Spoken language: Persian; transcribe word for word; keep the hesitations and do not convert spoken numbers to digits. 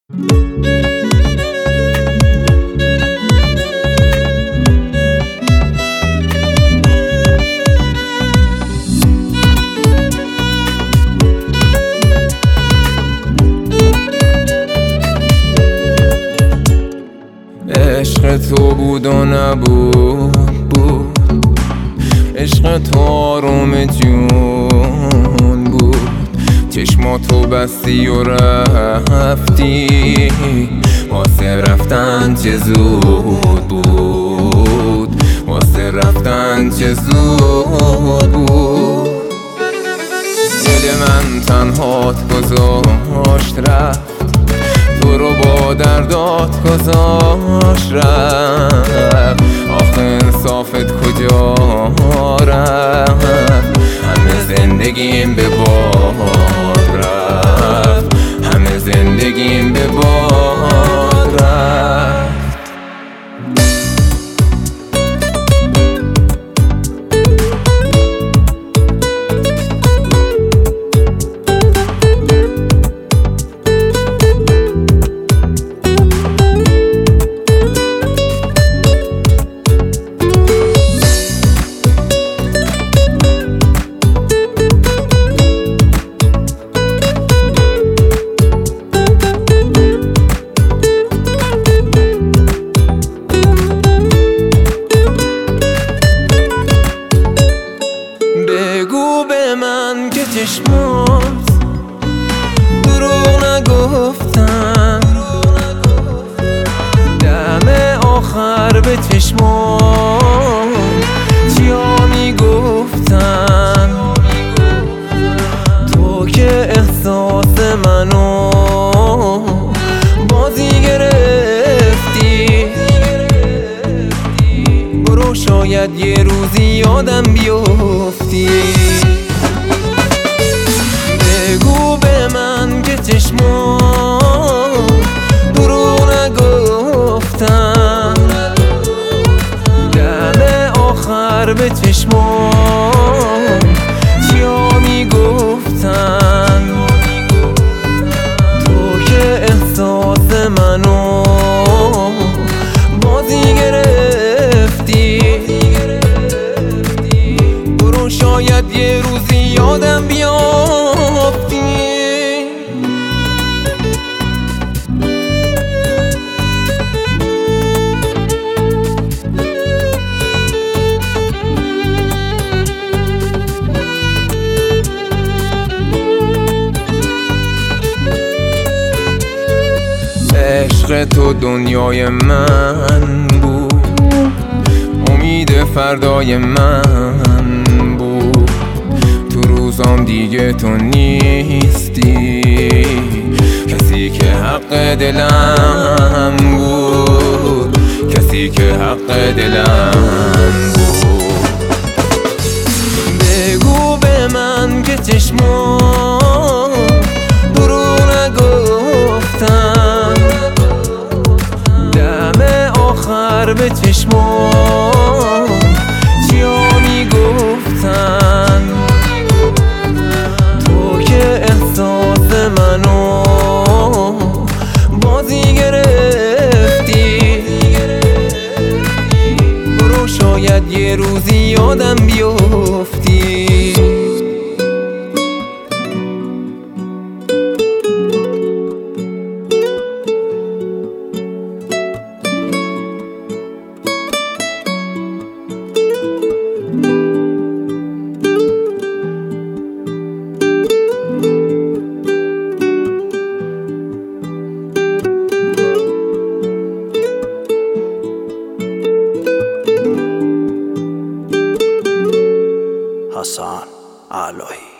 عشق تو بود و نبود بود، عشق تو آروم جون بود. چشماتو بستی و رفتی، واسه رفتن چه زود بود، واسه رفتن چه زود بود. دل من تنهات گذاشت رفت، تو رو با دردات گذاشت رفت. آخه انصافت کجا رفت؟ همه زندگیم به باد رفت، همه زندگیم به باد رفت. بگو به من که چشمات دروغ نگفتن، دم آخر به چشمات چیا میگفتن؟ تو که احساس منو بازی گرفتی، برو شاید یه روزی یادم بیفتی. بگو به من که چشمات دروغ نگفتن، دم آخر به چشمات چیا میگفتن؟ تو که احساس منو بازی گرفتی، برو شاید یه روزی یادم بیافتی. عشق تو دنیای من بود، امید فردای من بود. تو روزام دیگه تو نیستی، کسی که حق دلم بود، کسی که حق دلم بود. بگو به من که چشمات دروغ نگفتن، دم آخر به چشمات چیا میگفتن؟ تو که احساس منو بازی گرفتی، برو شاید یه روزی یادم بیفتی. حسن علایی.